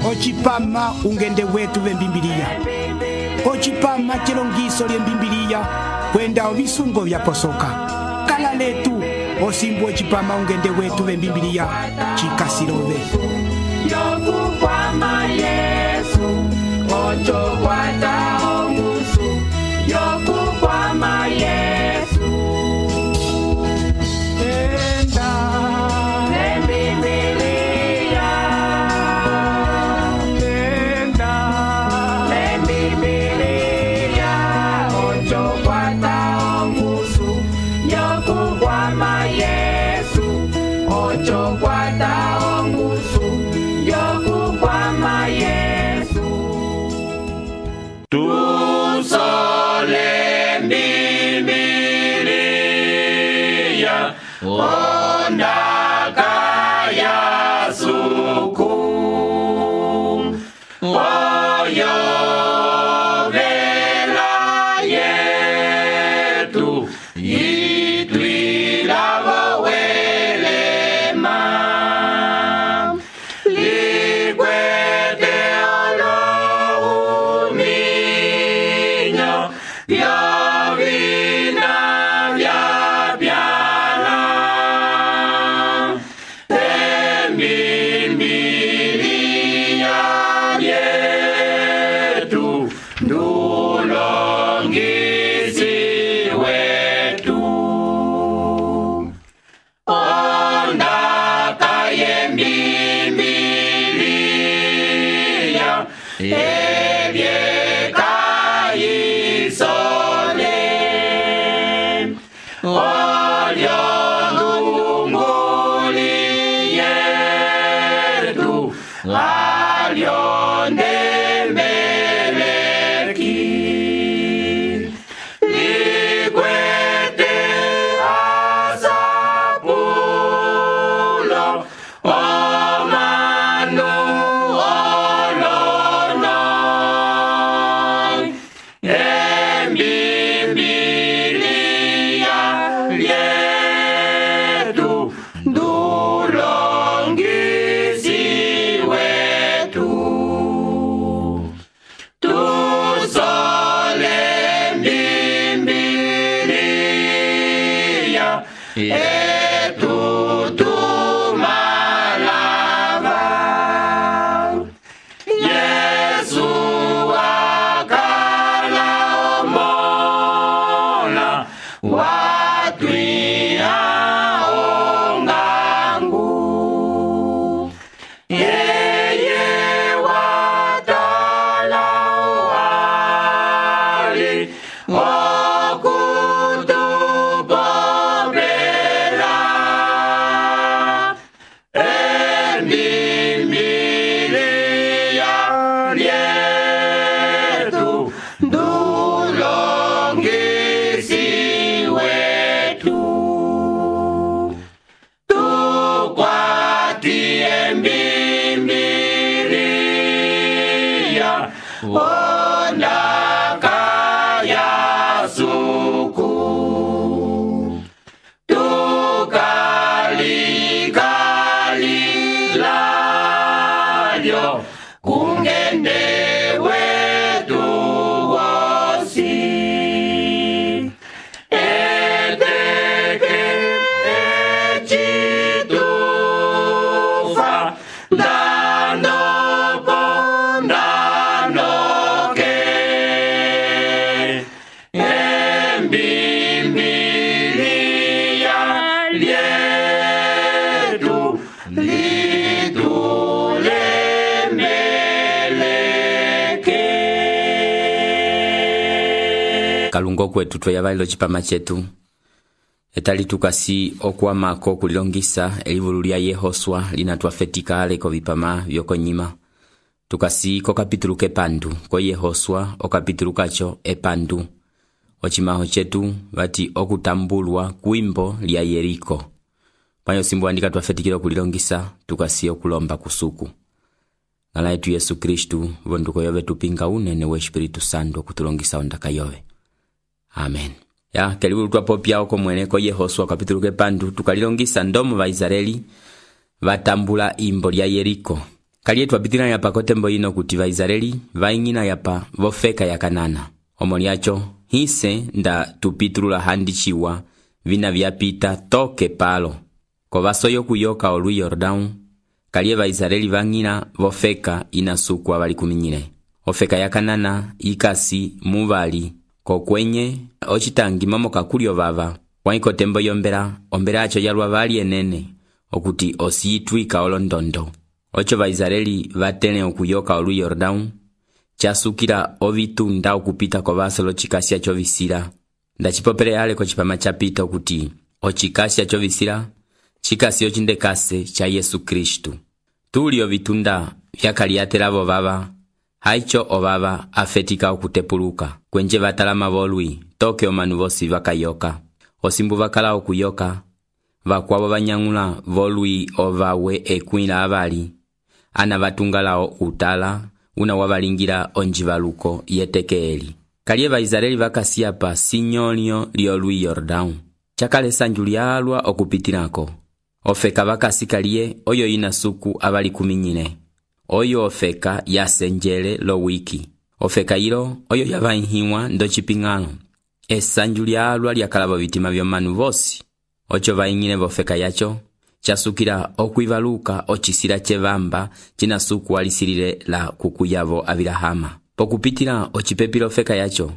ochipama ungende wetu bembimbiriya, ochipama chilongiso lye mbimbiliya kwenda obisungo byaposoka kala letu osimbu ochipama ungende wetu bembimbiriya chikasirobe yokukwama Yesu ochokwata omusu yokukwama Yesu enda lembibiliya enda lembibiliya ochokwata omusu yokukwama Yesu ochokwata omusu yokukwama Yesu tusole mbimbiliya ondaka ya suku oyovela yetu itwilavo welema likwete olohuminyo vyovina vyapyana embimbiliya yetu ndulongisi wetu ondaka yembimbiliya ebyekayisole olyondunguli yetu alyondemeleki likwete asapulo omanu olonoy embimbiliya yetu ndulongisi wetu tusole mbimbiliya yetu tumalava Yesu akala omola watwia ongangu yeye watala wali okutupopela embimbiliya yetu ndulongisi wetu tukwati embimbiliya ondaka ya suku tukalikalilyo kungende wetu wosi eteke echitufa ndanopo ndanoke embimbiliya lyetu litulemeleke kalungo kwetu tweyabalilo chipama chetu etali tukasi okwamako kulilongisa elivulu lya Yehoswa linatwafetika aleko vipama vyokonyima tukasi ko kapitulu kepandu ko Yehoswa okapitulu kacho epandu ochimaho chetu vati okutambulwa kuimbo lya Yeriko panyo simbu andika twafetikilo kulilongisa tukasi okulomba kusuku ngala yetu Yesu Kristu vonduko yove tupinga unene we Espiritu Santo kutulongisa ondaka yove. Amen. Ya karibu twapopya oko mwene ko Yehoswa kapitulu kepandu tukalilongisa ndomo ba Israeli vatambula imbo lya Yeriko Kaliye twapitira yapa kotembo ino kuti Vaisraeli vaing'ina yapa vofeka yakanana. Omoliacho hise nda tupitulula handichiwa vina vyapita toke palo. Kovasoyo kuyoka olu Yordão, kaliye Vaisraeli vang'ina vofeka inasukwa vali kuminyile. Ofeka yakanana ikasi muvali kokwenye ochitangi mamo kakulyo vava. Waiko tembo yombera ombera acho yalwa vali enene okuti osiyitwika olondondo. Ocho Vaisraeli vatene okuyoka olu Yordão, chasukira ovitunda okupita kovasolo chikasya chovisira. Ndachipopele yale ko chipama chapita okuti ochikasya chovisira chikasi ochindekase cha Yesu Kristu. Tuli ovitunda vyakaliatelavo vava, haicho ovava afetika okutepuluka. Kwenje vatalama volwi, toke omanu vosi vakayoka. Osimbu vakala okuyoka, vakwabo vanyang'ula volwi ovawe ekwila avali. Ana vatungalao utala, una wavalingira onjivaluko yetekeeli. Kaliye Vaisraeli vakasiya pa sinyolio lyolwi Yordão. Chakale sanju lyalwa okupitirako. Ofeka vakasi kaliye oyo inasuku avali kuminyine. Oyo ofeka yasenjele lo wiki. Ofeka ilo oyo yavainhiwa ndo chipingano. Esanju lyalwa lyakalabo vitima vyomanu vosi. Ocho vaing'ine vofeka yacho, chasukira okwivaluka ochisira chevamba chinasuku walisilile la kukuyavo Abilahama. Pokupitira ochipepilo ofeka yacho,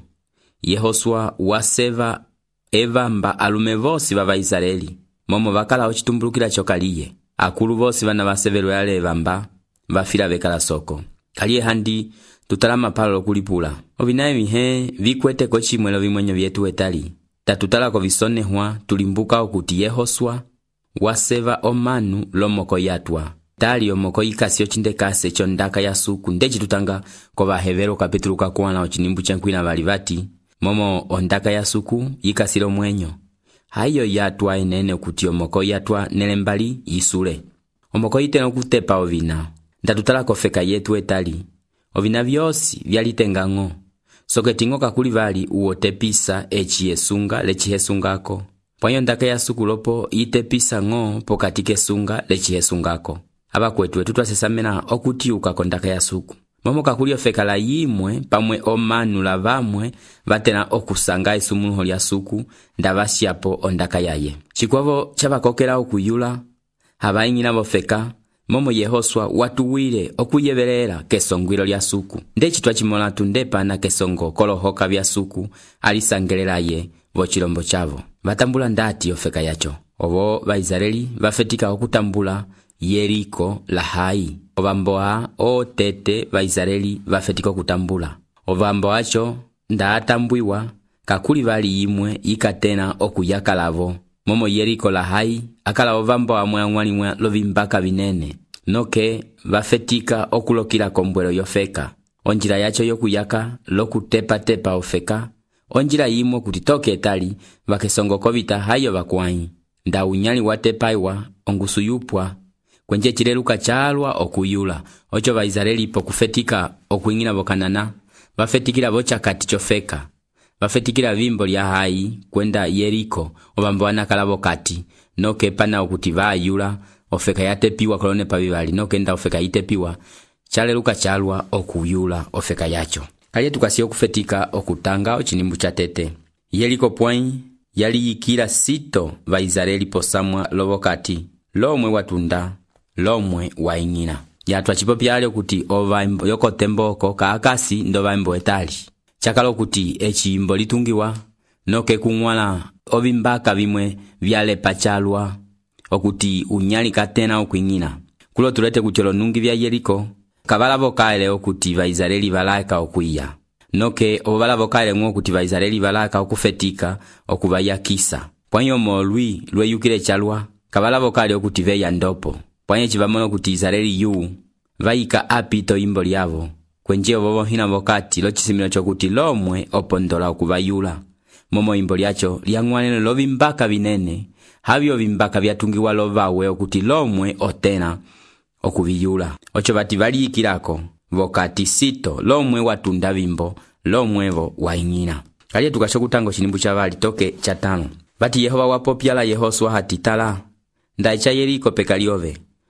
Yehosua waseva evamba alume vosi va Vaisraeli. Momo vakala ochitumbulukila chokaliye. Akulu vosi vana vasevelo yale evamba, vafila vekala soko. Kaliye handi tutalama palo kulipula. Ovinaye mihe vikwete kochimwelo vimwenyo vyetu etali. Tatutala visonehwa tulimbuka okuti Yehosua waseva omanu lomoko yatwa. Tali omoko ikasi ochindekase chondaka ya suku ndechi tutanga kovahevero kapitulu kakuana ochinimbu chankwina valivati. Momo ondaka ya suku yikasilo mwenyo. Hayo yatwa enene kuti omoko yatwa nelembali yisule. Omoko iteno kutepa ovina. Ndatutala kofeka yetu etali. Ovina vyosi vyalitengang'o. Soketingo kakuli vali uotepisa echiesunga lechihesungako. Pwanyo ndaka ya suku lopo itepisa ng'o pokatike sunga lechihesungako. Aba kwetu tutwasesamena okutiuka kondaka ya suku. Momo kakuli ofeka la yimwe pamwe omanu la vamwe vatena okusanga isumunuho lya suku ndavasyapo ondaka yaye. Chikwavo chabakokela okuyula habaing'ina vofeka. Momo Yehosua watuwile okuyevelela kesongwilo lya suku. Ndechi twachimola tundepa na kesongo kolohoka vya suku alisangelela ye vochilombo chavo. Vatambula ndati ofeka yacho. Ovo Vaisraeli vafetika okutambula Yeriko la hai. Ovamboa tete Vaisraeli vafetika okutambula. Ovambo acho ndaatambwiwa kakuli vali imwe ikatena okuyakalavo. Momo Yeriko la hai akala ovambo amwe ang'walimwe lovimbaka vinene. Noke vafetika okulokila kombwelo yofeka. Onjila yacho yokuyaka lokutepa ofeka. Onjila yimwe kutitoke etali vakesongo kovita hayo vakwai. Nda unyali watepaiwa ongusu yupwa. Kwenje chileluka chalwa okuyula. Ocho Vaisraeli pokufetika okuing'ina vokanana. Vafetikila vochakati chofeka. Vafetikila vimbo lya hai kwenda Yeriko ovambo anakala vokati. Noke pana okuti vayula ofeka yatepiwa kolone pavivali. Noke nda ofeka itepiwa chaleluka chalwa okuyula ofeka yacho. Kaliye tukasiyo kufetika okutanga ochinimbu cha tete. Yeriko pwai yali yikila sito Vaisraeli posamwa lovokati. Lomwe watunda, lomwe waing'ina. Yatwa chipopyale okuti ovambo yokotemboko kaakasi ndo vambo etali. Chakalo kuti echimbo litungiwa, noke kung'wala ovimbaka vimwe vyale pachalwa, okuti unyali katena okuing'ina. Kulo tulete kucholo nungi vya Yeriko, kabala vokaele okuti Vaisraeli valaika okuiya. Noke ovala vokaele ng'o okuti Vaisraeli valaika okufetika okuvayakisa. Pwanyo molwi lweyukile chalwa, kabala vokaele okuti veya ndopo. Pwanyo chivamono okuti Israeli yu, vaika apito imbo lyavo. Kwenje ovovo hina vokati lo chisimilo chokuti lomwe opondola okuvayula. Momo imbo lyacho lyang'wanene lovimbaka vinene. Havyo vimbaka vyatungiwa lovawe okuti lomwe otena okuviyula. Ocho vati valiyikilako vokati sito lomwe watunda vimbo lomwevo waing'ina. Kaliye tukasho kutango chinimbu cha vali toke cha 5. Vati Yehova wapopyala Yehosua hatitala. Ndaicha Yeriko pekaliove.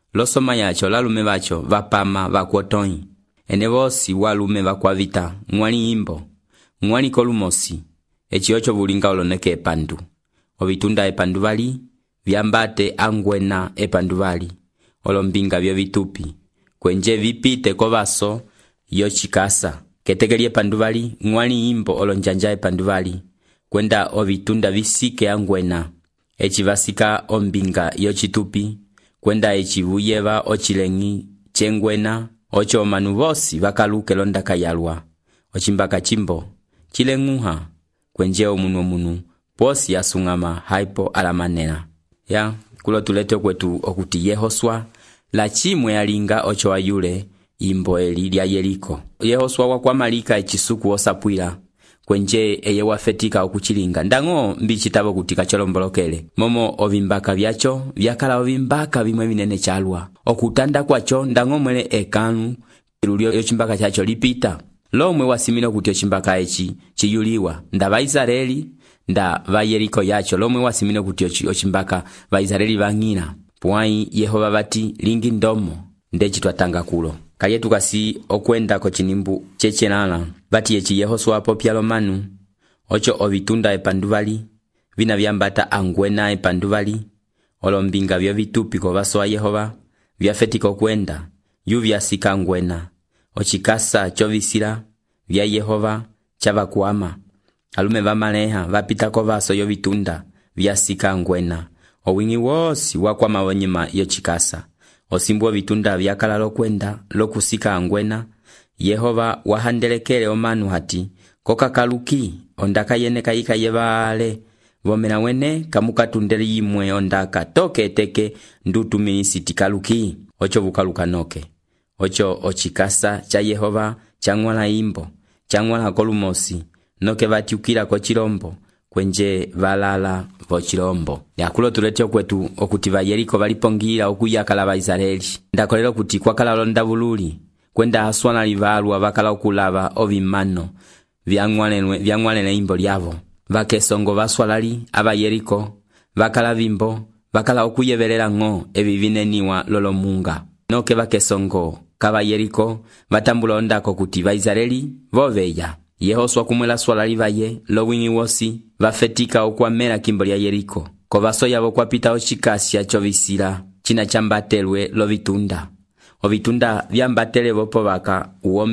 losoma yacho lalume bacho bapama bakuotoi. Ene bosi walume bakwavita ng'wali imbo, ng'wali kolumosi, echiocho bulinga oloneke epandu. Obitunda epandu bali, byambate angwena epandu bali, olombinga byo bitupi. Kwenje vipite kobaso yo chikasa. Ketekeli epandu bali, ng'wali imbo olonjanja epandu bali. Kwenda obitunda bisike angwena. Echibasika ombinga yo chitupi. Kwenda echibuyeba ochilengi chengwena. Ocho manu bosi bakaluke londa kayalwa. Ochimbaka chimbo chilenguha. Kwenje omunu bosi yasungama haipo alamanena. Ya kulo tulete kwetu okuti Yehoswa la chimwe yalinga ocho ayule imbo eli lya Yeriko. Yehoswa wakwamalika echisuku osapwila. Kwenje eye wafetika okuchilinga. Ndango mbichitabo kutika cholombolokele. Momo ovimbaka vyacho, vyakala ovimbaka vimwe vinene chalwa. Okutanda kwacho, ndango mwele ekanu, ilulio yochimbaka chacho lipita. Lomwe wasimino kuti yochimbaka echi, chiyuliwa. Nda Vaisareli, nda Vayeriko yacho. Lomwe wasimino kuti yochimbaka Vaisareli vangina. Puwai Yehova bati lingi ndomo, ndechi tuatanga kulo. Kayetu kasi okwenda kochinimbu chechenala. Bati yechi Yehoswa popyalo manu. Ocho ovitunda epanduvali. Vina vyambata angwena epanduvali. Olombinga vyo vitupi kovaso wa Yehova. Vyafetiko kwenda. Yu vyasika angwena. Ochikasa chovisila. Vya Yehova chava kuama. Alume vamaleha vapita kovaso yo vitunda. Vyasika angwena. Owingi wosi wakwa mawanyima yo chikasa. Osimbuwa vitunda vyakala lokwenda, lokusika angwena. Yehova wahandelekele omanu hati, koka kaluki, ondaka yene kaika yebale. Vomena wene kamukatundele yimwe ondaka toke eteke ndutu minisiti kaluki. Ocho bukaluka noke. Ocho ochikasa cha Yehova, changwala imbo, changwala kolumosi, noke vatiukila kochilombo. Kwenje valala vochilombo. Yakulo tuletio kwetu okuti Vayeriko valipongila okuyakala Vaisareli. Ndakolelo kuti kwakala londa bululi. Kwenda aswana livalwa vakala okulava ovimano. Vyangwalene imbo lyavo. Vakesongo vaswalali Avayeriko. Vakala vimbo. Vakala okuyevelela ngo evivineniwa lolomunga. Noke vakesongo kavayeriko vatambula ondako kuti Vaisareli voveya. Yehoswa kumwela swalali vaye lowingi wosi vafetika okwamela kimbo lya Yeriko. Kovaso yavo kwapita ochikasya chovisila china chambatelwe lovitunda. Ovitunda vyambatele vopo vaka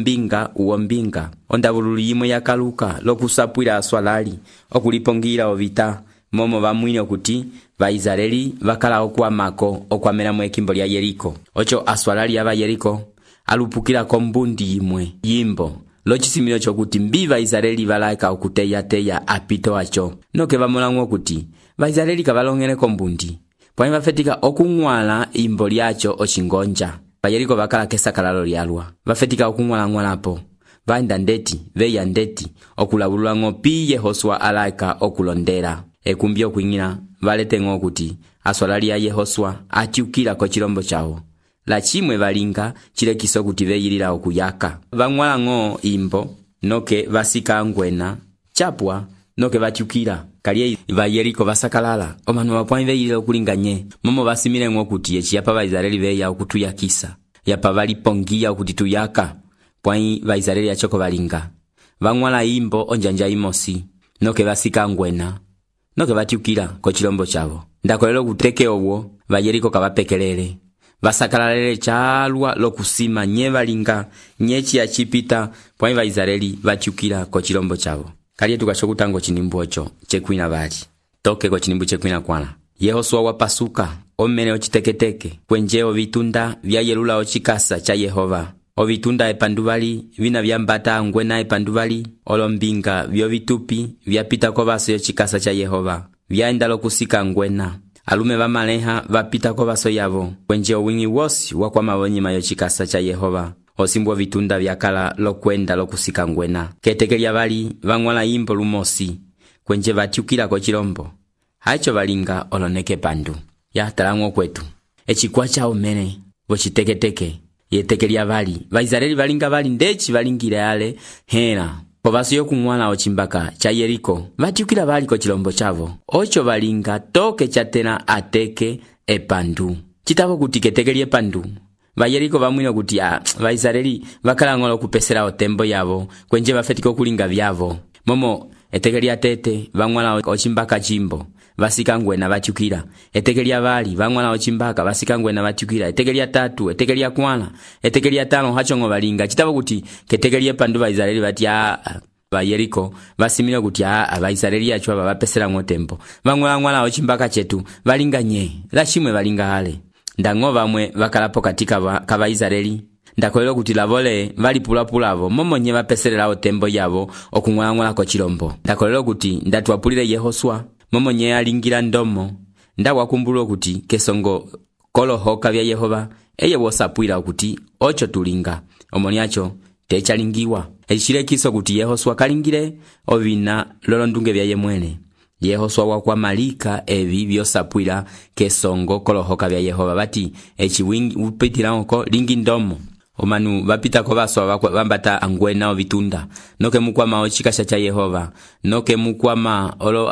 uombinga. Ondavululu yimwe yakaluka lokusapwila aswalali okulipongira ovita. Momo vamwine okuti Vaisareli vakala okwamako okwamela mwekimbo lya Yeriko. Ocho aswalali ava Yeriko alupukila kombundi yimwe yimbo. Lochisimilo chokuti mbi Vaisareli valaika okuteya apito acho. Noke vamulangu okuti Vaisareli kavalongele kombundi. Pwani vafetika okungwala imbo lyacho ochingonja. Vayeriko vakala kesa kalalo lyalwa. Vafetika okungwala-ngwalapo. Vaenda ndeti, veya ndeti, okulabulula ngopi Yehoswa alaika okulondera. Ekumbio kuingina, valete ngokuti aswalali ya Yehoswa atiukila kochilombo chao. La chimwe valinga chilekiso kuti veyilila okuyaka. Vangwala ngo imbo, noke vasika angwena, chapwa, noke vatiukila. Kalie Vayeriko vasakalala, omanu wapwani veyilila okulinganye. Momo vasimile ngo kuti yechi yapa Vaisareli veya okutuyakisa. Yapa valipongia okuti tuyaka. Pwani Vaisareli achoko valinga. Vangwala imbo onjanja imosi, noke vasika angwena. Noke vatiukila kochilombo chavo. Ndakolelo kuteke owo, Vayeriko kavapekelele. Vasakalalele chalwa lokusima nye valinga, nyechi ya chipita, pwani Vaisareli vatiukila kochilombo chavo. Kalie tukashokutango chinimbu ocho, chekwina vali. Toke kochinimbu chekwina kwana. Yehoswa wapasuka, omene ochiteketeke, kwenje ovitunda vyayelula ochikasa cha Yehova. Ovitunda epanduvali, vina vyambata angwena epanduvali, olombinga vyo vitupi, vyapita kovaso yochikasa cha Yehova. Vyaenda lokusika angwena. Alume vamaleha vapita kovaso yavo. Kwenje owingi wosi wakwa mawonyima yochikasa cha Yehova. Osimbo vitunda vyakala lokwenda lokusika ngwena. Ketekelia vali vangwala imbo lumosi. Kwenje vatiukila kochilombo. Hacho valinga oloneke pandu. Ya talango kwetu. Echikwa cha omene. Vochiteketeke. Yetekelia vali. Vaisareli valinga vali ndechi valingile ale. Hena. Kovaso yokungwala ochimbaka cha Yeriko. Vatiukila vali kochilombo chavo. Ocho valinga toke chatena ateke epandu. chitavo kuti ketekelye pandu vayeriko vamwino kuti vaisraeli vakalangola okupesera otembo yavo kwenje vafetika okulinga vyavo momo etekelya tete vang'wana ochimbaka chimbo vasikangwena vatyukira etekelya vali vang'wana ochimbaka vasikangwena vatyukira etekelya tatu etekelya kwana etekelya tano hachongo valinga chitavo kuti ketekelye pandu vaisraeli vati vayeriko vasimira kuti vaisraeli yacho vapesera ngotembo vang'wana ochimbaka chetu valinga nye lachimwe valinga ale ndango vamwe vakalapo katika kavaisraeli ndakolera kuti lavole valipulapulavo momonye vapeserera otembo yavo okung'wanang'wanako chilombo ndakolera kuti ndatwapulire Yehoswa momonye alingira ndomo ndawakumbulwa kuti kesongo kolohoka vya Yehova eye wosapwira kuti ocho tulinga omoni acho techalingiwa echilekiso kuti Yehoswa kalingire ovina lolondunge vya yemwene Yehoswa wakwamalika evi vyosapwira kesongo kolohoka vya Yehova vati echiwingi upitilaonko lingi ndomo omanu vapitako vaswa vambata angwena ovitunda noke mukwama ochikasha cha Yehova noke mukwama olo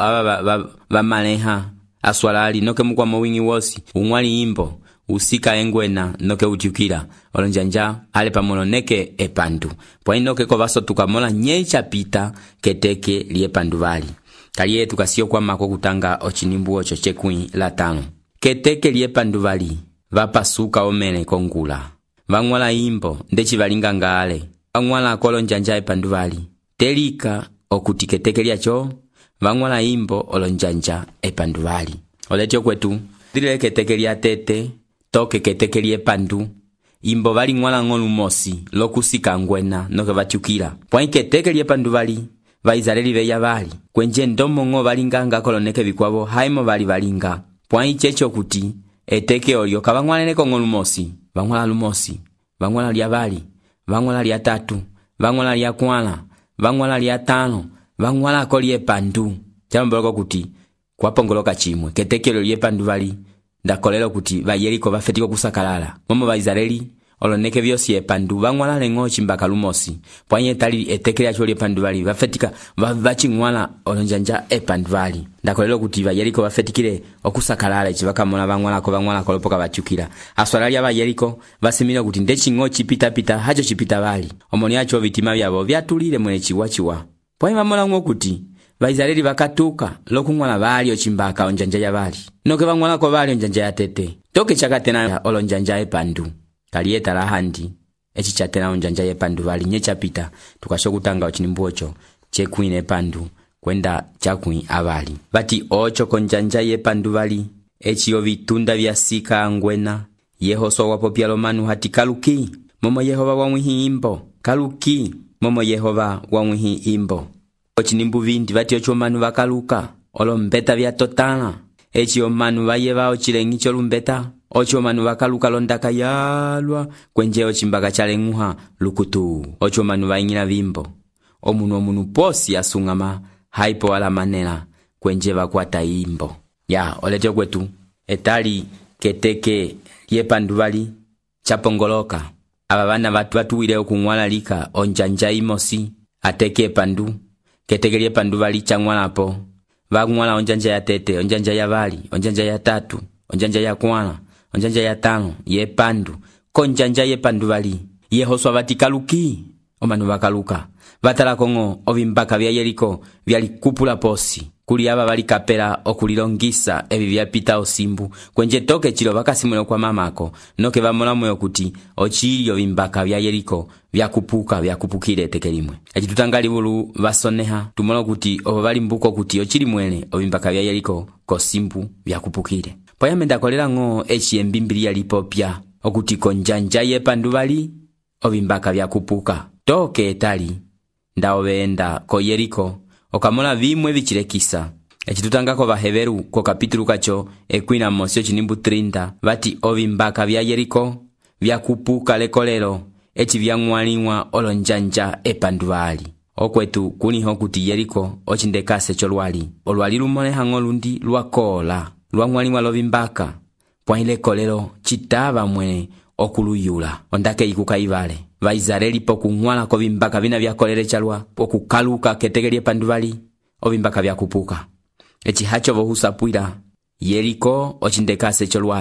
vamaleha aswalali noke mukwama wingi wosi ungwali imbo usika engwena noke utyukira olonjanja ale pamono neke epandu pwa inoke ko vasotuka mola nyecha pita keteke liye pandu vali kaliye tukasiyo kwa mako kutanga ochinimbu ocho chekui la 5 keteke liye pandu vali vapasuka omene kongula vang'wala imbo ndechi valinga ngale vang'wala kolonjanja epandu vali telika okuti keteke lyacho vang'wala imbo olonjanja epandu vali oletyo kwetu dilile keteke lya tete toke keteke lye pandu imbo vali ng'wala ng'olu mosi lokusika ngwena noke vatyukira pwa keteke lye pandu vali vaisraeli veya vali kwenje ndomo ng'o valinganga koloneke vikwavo haimo vali valinga pwa ichecho kuti eteke olyo kavang'waleneko ng'olu mosi vang'wala lumosi vang'wala lya vali vang'wala lya tatu vang'wala lya kwana vang'wala lya 5 vang'wala ko lye pandu chamboloko kuti kwapongoloka chimwe ketekelo lye pandu vali ndakolero kuti vayeriko vafetiko kusakalala momo vaisraeli oloneke vyosi epandu vang'wala lengo chimbaka lumosi pwanye tali etekele acho lye pandu vali vafetika vaching'wala olonjanja epandu vali ndakolero kuti vayeriko vafetikire okusakalala chivakamola vang'wala kolopoka vatyukira aswalali vayeriko vasimira kuti ndeching'o chipita hacho chipita vali omoni acho vitima vyavo vyatulire mwene chiwa pwanye vamola ng'o kuti vaisraeli vakatuka lokung'wala vali ochimbaka onjanja ya vali noke vang'wala ko vali onjanja ya tete toke chakatena olonjanja epandu kaliye talahandi echichatena onjanja yepandu vali nyechapita tukashokutanga ochinimbu ocho chekwine pandu kwenda chakwi avali vati ocho konjanja yepandu vali echiyo vitunda vyasika angwena Yehoswa wapopya lomanu hati kaluki momo Yehova wamwihi imbo kaluki momo Yehova wamwihi imbo ochinimbu vindi vati ocho manu vakaluka olombeta vya totala echiyo manu vayeva ochilengi cholumbeta ocho manu vakaluka londaka yalwa kwenje ochimbaka chaleng'uha lukutu ocho manu vaing'ila vimbo omunu posi asungama haipo wala manela kwenje vakwata imbo ya oletyo kwetu etali keteke lyepandu vali chapongoloka aba bana batuwire okung'walalika onjanja imosi ateke pandu keteke lyepandu vali chang'walapo vang'wala onjanja ya tete onjanja ya vali onjanja ya tatu onjanja ya kwana onjanja ya 5 ye pandu konjanja ye pandu vali Yehoswa vatikaluki omanu vakaluka vatala kongo ovimbaka vya Yeriko vyalikupula posi kuli aba vali kapela okulilongisa ebi vyapita osimbu kwenje toke chilo vakasimule kwa mamako noke vamola moyo kuti ochilyo vimbaka vya Yeriko vyakupukire tekelimwe echitutangali bulu vasoneha tumola kuti ovali mbuko kuti ochili mwene ovimbaka vya Yeriko kosimbu vyakupukire poyamenda kolera ng'o echiembimbilia lipopya okuti konjanja ye pandu vali ovimbaka vyakupuka toke etali ndaovenda ko Yeriko okamola vimwe vichilekisa echitutangako vaheveru ko kapitulu kacho ekwina mosio chinimbu 30 vati ovimbaka vya Yeriko vyakupuka lekolero echi vyang'waliwa olonjanja epandu vali okwetu kuniho kuti Yeriko ochindekase cholwali olwali lumoneha ng'olundi lwakola lwang'waliwa lovimbaka pwaile kolero chitava mwene okuluyula ondake ikukaivale vaisraeli pokung'wala ko vimbaka vina vyakolere chalwa pokukaluka ketegelie pandu vali ovimbaka vyakupuka echi hacho vohusapwira Yeriko ochindekase cholwali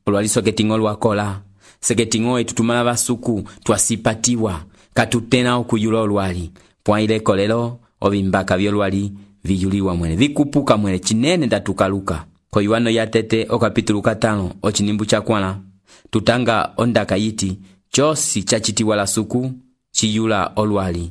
olwali soketingo lwakola seketingo etutumala basuku twasipatiwa katutena okuyula olwali pwaile kolelo obimbaka byolwali viyuliwa mwene vikupuka mwene chinene ndatukaluka ko Yohana yatete okapitulu 5 ochinimbu chakwana tutanga ondaka yiti chosi chachitiwa la suku chiyula olwali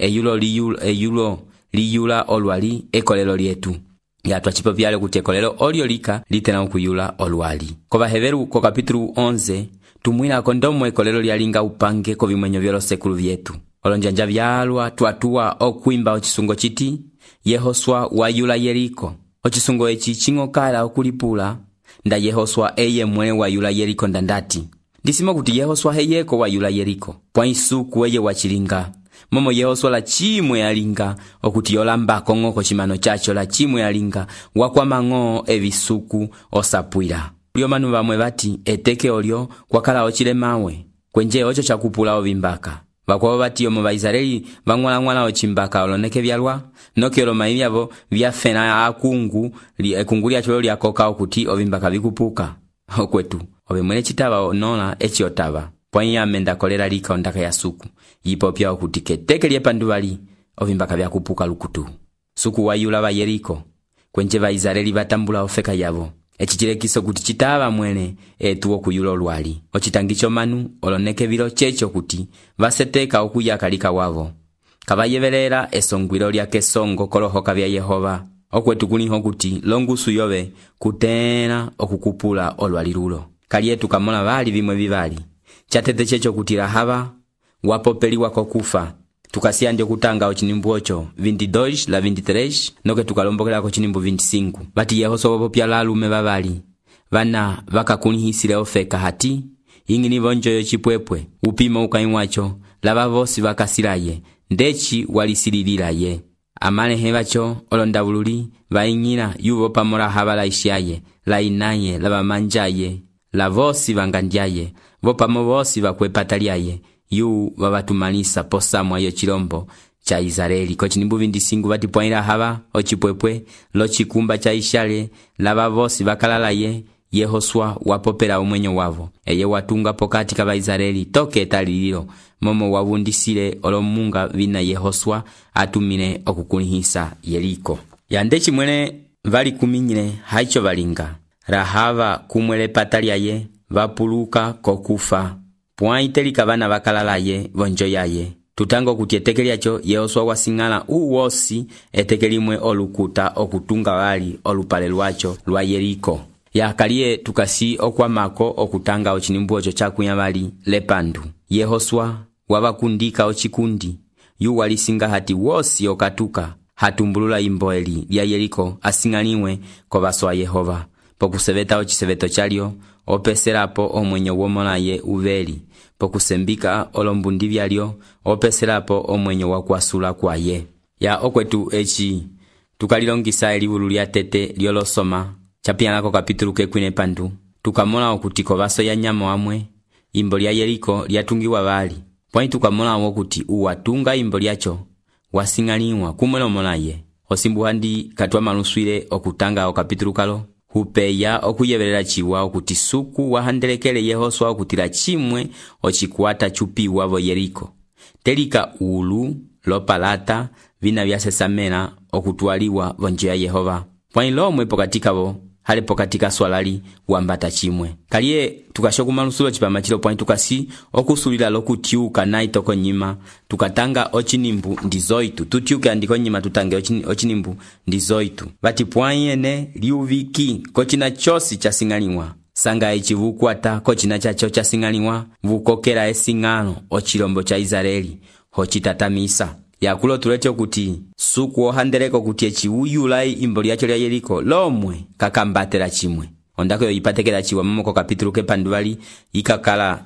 eyulo liyula olwali ekolelo lyetu yatwa chipovyale kuti ekolelo olyolika litena okuyula olwali ko Baheberu ko kapitulu 11 tumwina kondomo ekolelo lyalinga upange ko bimwenyo byolosekulu byetu olonjanja byalwa twatuwa okwimba ochisungo chiti Yehoswa wayula Yeriko ochisungo echi chingokala okulipula nda Yehoswa eye mwene wayula Yeriko ndandati ndisimo kuti Yehoswa heyeko wayula Yeriko pwa isuku eye wachilinga momo Yehoswa la chimwe yalinga okuti yolamba kongo chimano chacho la chimwe yalinga wakwamango ebisuku osapwira lyo manu bamwe bati eteke olyo kwakala ochilemawe kwenje ocho chakupula obimbaka bakwabo bati omo Baisraeli bangwala ochimbaka oloneke byalwa nokero mayibyabo byafena akungu ekunguli acho lyakoka okuti obimbaka bikupuka okwetu obemwene chitaba onona echiotaba pwanya menda kolera lika ondaka ya suku yipopya okuti keteke lyepandubali obimbaka byakupuka lukutu suku wayula ba Yeriko kwenje Baisraeli batambula ofeka yabo echichirekiso kuti chitaba mwene etuwo kuyula olwali ochitangicho manu oloneke biro checho kuti baseteka okuyakalika wabo kabayeberera esongwiro lya kesongo kolohoka bya Yehova okwetu kuliho kuti longusu yobe kutena okukupula olwali lulo kalietu kamola bali bimwe bibali chatete checho kuti Rahaba wapopeliwa kokufa tukasia ndio kutanga ochinimbu ocho 22 la 23 noke tukalombokela ko chinimbu 25 bati Yehoswa wapopya lalume babali bana bakakunhisile ofeka hati ingini bonjo yo chipwepwe upima ukaimwacho laba bosi bakasilaye ndechi walisilililaye amane hebacho olondabululi bainyina yubo pamora habala ishaye la inaye laba manjaye la vosi bangandyaye bopamo bosi bakwepataliaye yu babatumanisa posamwa yo chilombo cha Israeli ko chinimbu 25 bati poira haba ochipwepwe lo chikumba cha ishale laba bosi bakalalaye Yehoswa wapopera umwenyo wavo eye watunga pokati ka Baisraeli toke talililo momo wabundisile olomunga vina Yehoswa atumine okukunihisa Yeriko yandechi mwene vali kuminyile haicho valinga Rahava kumwele pataliaye vapuluka kokufa pwaitelika bana bakalalaye bonjo yaye tutango kuti etekelyacho Yehoswa wasingala uwosi etekelimwe olukuta okutunga bali olupale lwacho lwa Yeriko yakalie tukasi okwamako okutanga ochinimbu ocho chakunya bali lepandu Yehoswa wabakundika ochikundi yu walisinga hati wosi okatuka hatumbulula imboeli lya Yeriko asingaliwe ko baswa Yehova pokusebeta ochisebeto chalyo opeserapo omwenyo womolaye uveli pokusembika olombundi byalyo opeserapo omwenyo wakwasula kwaye ya okwetu echi tukalilongisa elibulu lya tete lyolosoma chapianako kapitulu kekwine pandu tukamola okutiko baso ya nyamo amwe imbo lya Yeriko lyatungiwa bali pwani tukamola okuti uwatunga imbo lyacho wasingaliwa kumwelo molaye osimbuhandi katwa maluswile okutanga okapitulu kalo hupeya okuyeberera chiwa okuti suku wahandelekele Yehoswa okutila chimwe ochikwata chupiwa bo Yeriko telika ulu lopalata vina byasesamena okutwaliwa bonjo ya Yehova pwani lomwe pokatika bo hale pokatika swalali wambata chimwe kalie tukashokumalusulo chipamachilo pwani tukasi okusulila lokutiuka naitoko nyima tukatanga ochinimbu ndizoitu tutiuke andiko nyima tutange ochinimbu ndizoitu bati pwani ene liuviki kochina chosi chasingaliwa sanga echivukwata kochina chacho chasingaliwa vukokera esingano ochilombo cha Israeli hochitatamisa yakulo tulecho kuti suku ohandeleko kuti echiuyulai imbo lyacho lya Yeriko lomwe kakambatela chimwe ondako yo ipatekela chiwa momoko kapitulu kepanduvali ikakala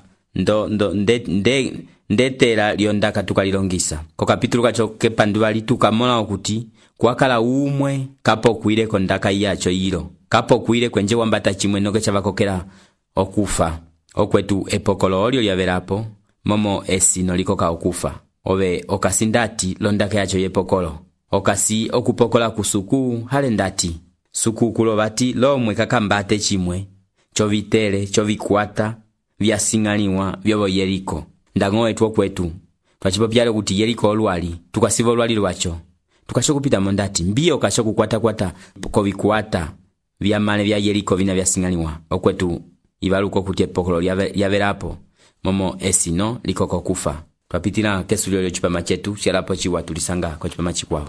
ndetela lyondaka tukalilongisa ko kapitulu kacho kepanduvali tukamola okuti kwakala umwe kapokwile kondaka yacho yilo kapokwile kwenje wambata chimwe noke chavakokela okufa okwetu epokolo olyo lyaverapo momo esino likoka okufa obe okasindati londaka yacho yepokolo okasi okupokola kusuku hale ndati suku kulobati lomwe kakambate chimwe chovitere chovikwata vyasing'aniwa vyovo Yeriko. Ndango etu okwetu twachipopyale kuti Yeriko olwali tukasiva olwali lwacho tukashokupita mondati mbio kashokukwata kovikwata vyamane vya Yeriko vina vyasing'aniwa okwetu ivaluko kuti epokolo lyaverapo momo esino likoko kufa. Twapitila kesulio lyo chipama chetu chelapo chiwa tulisanga kwa chipama chikwao.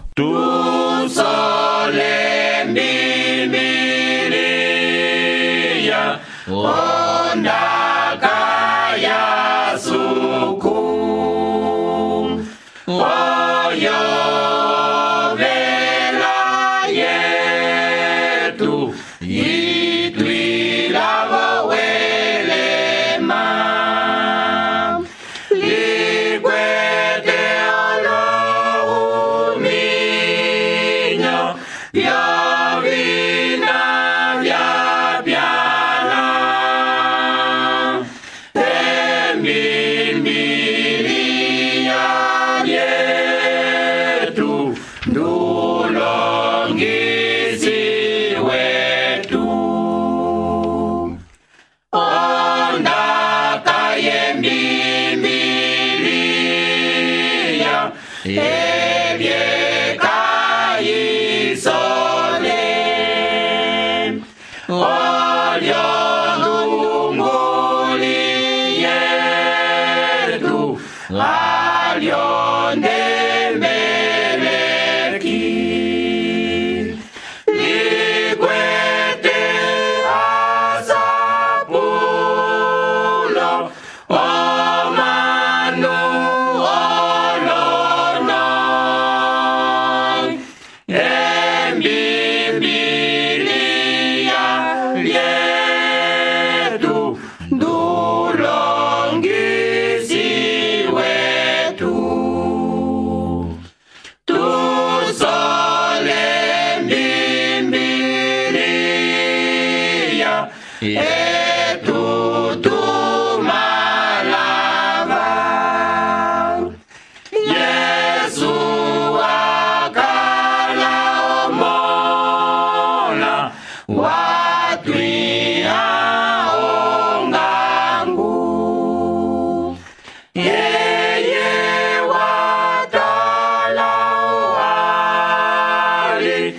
Tusole Bibilia ondaka ya suku oyo vela yetu itwila wawelema likwete olo uminyo vyavina vyavyala Bibilia yetu ndulongisi wetu ondaka ye Bibilia ebyekayisole olyondunguli yetu alyondemeleki likwete asapulo omanu olono Bibilia yetu ndulongisi wetu tusole Bibilia yetu tumalava Yesu akala omola watwiha ongangu yeye watala wali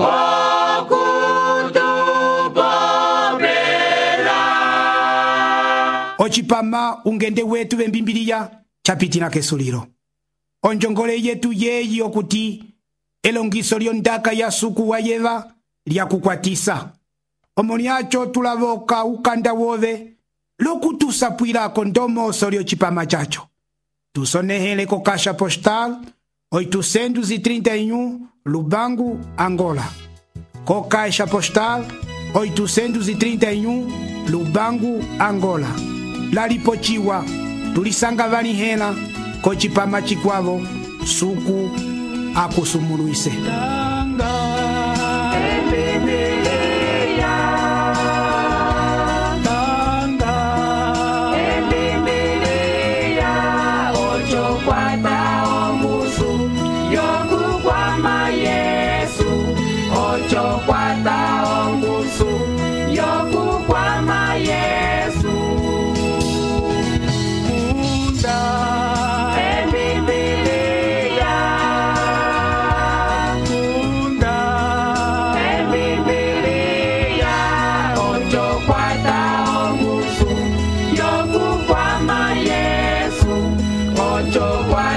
okutupopela Ochipama ungende wetu bembimbiriya chapitina kesuliro. Onjongole yetu yeyi okuti elongiso lyondaka ya suku wa yeva lyakukwatisa. Omoniacho tulavoka ukanda wove lokutusapwilako ndomoso lyo chipama chacho. Tusonehele ko kasha postal 831 Lubangu, Angola. Ko kasha postal 831 Lubangu, Angola. Lalipochiwa tulisanga vanihela ko chipama chikwavo suku akusumuluise. Ocho